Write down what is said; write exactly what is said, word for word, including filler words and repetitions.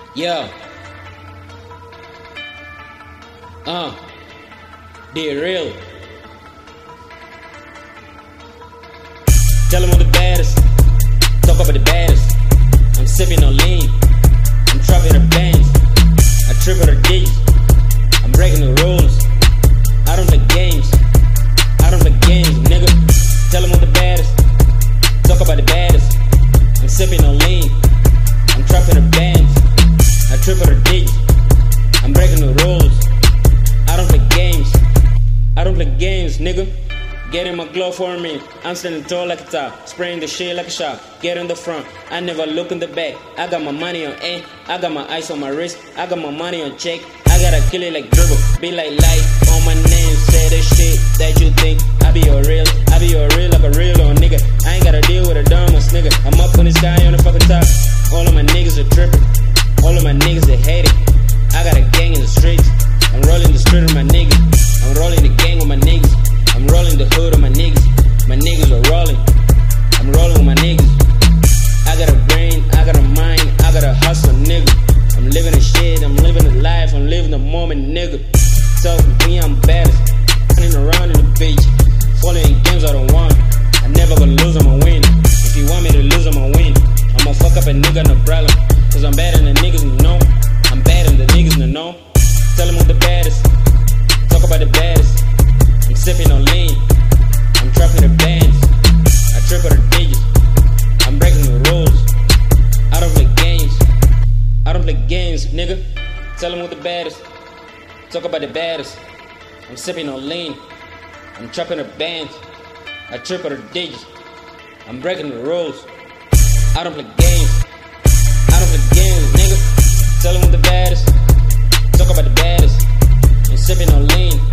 Yeah. Uh. Be real. Tell them I'm the baddest. Talk about the baddest. I'm sipping on lean. I'm dropping the bands. I triple the digits. I'm breaking the rules. I don't play games. I don't play games, nigga. Tell them I'm the baddest. Talk about the baddest. I'm sipping on lean. I'm dropping the bands. I triple the digits. I'm breaking the rules. I don't play games. I don't play games, nigga. Get in my glove for me. I'm standing tall like a top, spraying the shit like a shot. Get in the front, I never look in the back. I got my money on A, I got my ice on my wrist. I got my money on check. I gotta kill it like dribble, be like light on my name. Say the shit that you think. I be your real, I be your real like a real old nigga. I ain't gotta deal with a dumbass nigga. I'm up in the sky on the fucking top. All of my niggas are tripping. All of my niggas are hating. I got a gang in the streets. I'm rolling the street with my niggas. I'm rolling the gang with my niggas. I'm rolling the hood with my niggas. My niggas are rolling. I'm rolling with my niggas. I got a brain, I got a mind, I got a hustle, nigga. I'm living the shit, I'm living the life, I'm living the moment, nigga. So me, I'm baddest. Running around in the beach, following games I don't want. I never gonna lose, I'ma win. If you want me to lose, I'ma win. I'ma fuck up a nigga, no problem. Cause I'm better than the niggas in the know. I'm better than the niggas in the know. Tell them I'm the baddest. Talk about the baddest. I'm sipping on lean. I'm dropping the bands. I triple the digits. I'm breaking the rules. I don't play games. I don't play games, nigga. Tell them I'm the baddest. Talk about the baddest. I'm sipping on lean. I'm dropping the bands. I triple the digits. I'm breaking the rules. I don't play games. I don't play games, nigga. Tell them I'm the baddest. Talk about the baddest. I'm sipping on lean.